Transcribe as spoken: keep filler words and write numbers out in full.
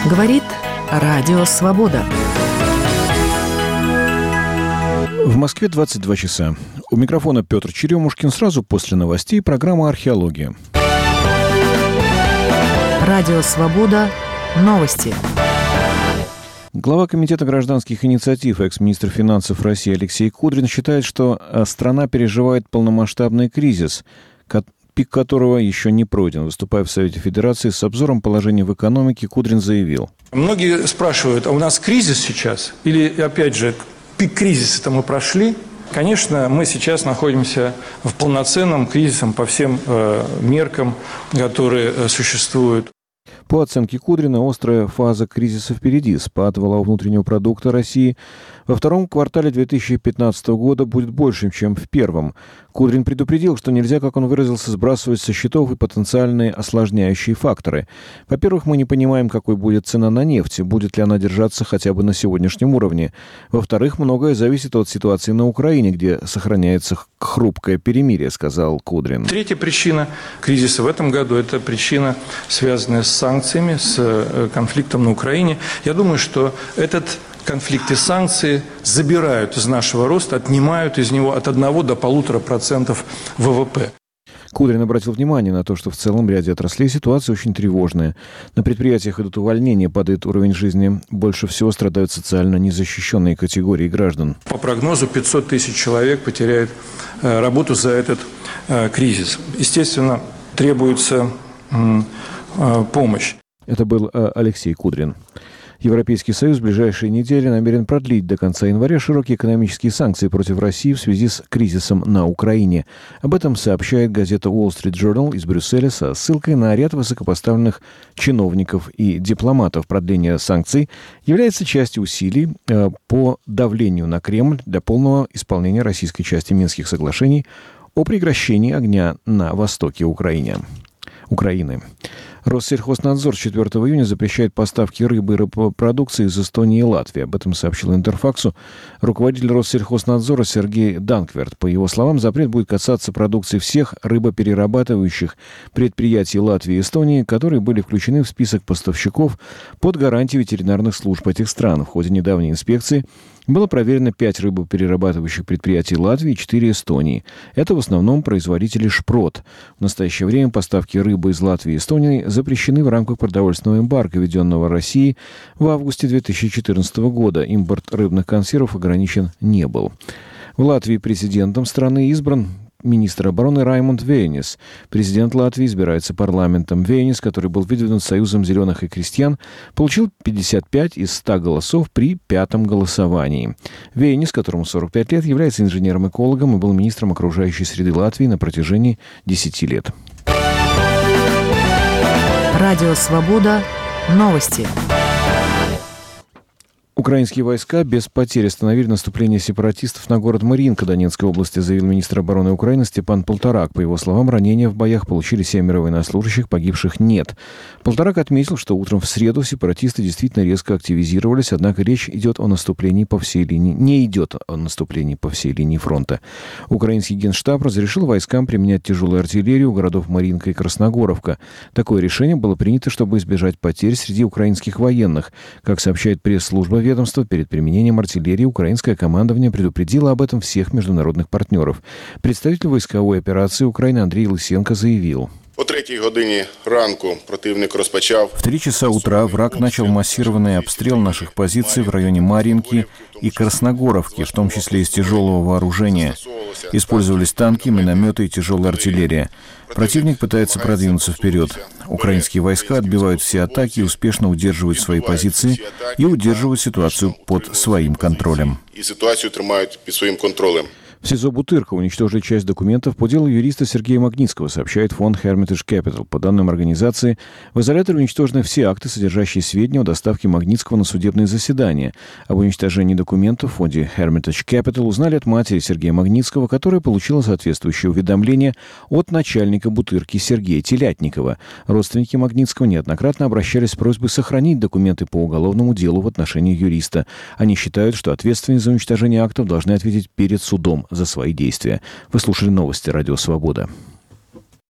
Говорит Радио Свобода. В Москве двадцать два часа. У микрофона Петр Черемушкин. Сразу после новостей программа «Археология». Радио Свобода. Новости. Глава Комитета гражданских инициатив, экс-министр финансов России Алексей Кудрин считает, что страна переживает полномасштабный кризис, пик которого еще не пройден. Выступая в Совете Федерации с обзором положения в экономике, Кудрин заявил. Многие спрашивают, а у нас кризис сейчас? Или, опять же, пик кризиса-то мы прошли? Конечно, мы сейчас находимся в полноценном кризисе по всем э, меркам, которые э, существуют. По оценке Кудрина, острая фаза кризиса впереди. Спад валового внутреннего продукта России во втором квартале две тысячи пятнадцатого года будет большим, чем в первом. Кудрин предупредил, что нельзя, как он выразился, сбрасывать со счетов и потенциальные осложняющие факторы. Во-первых, мы не понимаем, какой будет цена на нефть, будет ли она держаться хотя бы на сегодняшнем уровне. Во-вторых, многое зависит от ситуации на Украине, где сохраняется хрупкое перемирие, сказал Кудрин. Третья причина кризиса в этом году – это причина, связанная с санкциями, с конфликтом на Украине. Я думаю, что этот конфликт и санкции забирают из нашего роста, отнимают из него от одного до полутора процентов ВВП. Кудрин обратил внимание на то, что в целом в ряде отраслей ситуация очень тревожная. На предприятиях идут увольнения, падает уровень жизни. Больше всего страдают социально незащищенные категории граждан. По прогнозу пятьсот тысяч человек потеряют работу за этот кризис. Естественно, требуется помощь. Это был Алексей Кудрин. Европейский Союз в ближайшие недели намерен продлить до конца января широкие экономические санкции против России в связи с кризисом на Украине. Об этом сообщает газета Wall Street Journal из Брюсселя со ссылкой на ряд высокопоставленных чиновников и дипломатов. Продление санкций является частью усилий э, по давлению на Кремль для полного исполнения российской части Минских соглашений о прекращении огня на востоке Украины. Украины. Россельхознадзор с четвёртого июня запрещает поставки рыбы и рыбопродукции из Эстонии и Латвии. Об этом сообщил Интерфаксу руководитель Россельхознадзора Сергей Данкверт. По его словам, запрет будет касаться продукции всех рыбоперерабатывающих предприятий Латвии и Эстонии, которые были включены в список поставщиков под гарантией ветеринарных служб этих стран. В ходе недавней инспекции было проверено пять рыбоперерабатывающих предприятий Латвии и четыре Эстонии. Это в основном производители шпрот. В настоящее время поставки рыбы из Латвии и Эстонии запрещены в рамках продовольственного эмбарго, введенного Россией в августе две тысячи четырнадцатого года. Импорт рыбных консервов ограничен не был. В Латвии президентом страны избран министр обороны Раймонд Вейнис. Президент Латвии избирается парламентом. Вейнис, который был выдвинут Союзом зеленых и крестьян, получил пятьдесят пять из ста голосов при пятом голосовании. Вейнис, которому сорок пять лет, является инженером-экологом и был министром окружающей среды Латвии на протяжении десяти лет. Радио Свобода. Новости. Украинские войска без потерь остановили наступление сепаратистов на город Марьинка Донецкой области, заявил министр обороны Украины Степан Полторак. По его словам, ранения в боях получили семеро военнослужащих, погибших нет. Полторак отметил, что утром в среду сепаратисты действительно резко активизировались, однако речь идет о наступлении по всей линии, не идет о наступлении по всей линии фронта. Украинский генштаб разрешил войскам применять тяжелую артиллерию у городов Марьинка и Красногоровка. Такое решение было принято, чтобы избежать потерь среди украинских военных. Как сообщает пресс-служба ведомства, перед применением артиллерии украинское командование предупредило об этом всех международных партнеров. Представитель войсковой операции Украины Андрей Лысенко заявил. О третьей године ранку противник распочав. В три часа утра враг начал массированный обстрел наших позиций в районе Марьинки и Красногоровки, в том числе из тяжелого вооружения. Использовались танки, минометы и тяжелая артиллерия. Противник пытается продвинуться вперед. Украинские войска отбивают все атаки и успешно удерживают свои позиции и удерживают ситуацию под своим контролем. И ситуацию тримают под своим контролем. В СИЗО Бутырка уничтожили часть документов по делу юриста Сергея Магнитского, сообщает фонд Hermitage Capital. По данным организации, в изоляторе уничтожены все акты, содержащие сведения о доставке Магнитского на судебные заседания. Об уничтожении документов в фонде Hermitage Capital узнали от матери Сергея Магнитского, которая получила соответствующее уведомление от начальника Бутырки Сергея Телятникова. Родственники Магнитского неоднократно обращались с просьбой сохранить документы по уголовному делу в отношении юриста. Они считают, что ответственность за уничтожение актов должны ответить перед судом за свои действия. Вы слушали новости «Радио Свобода».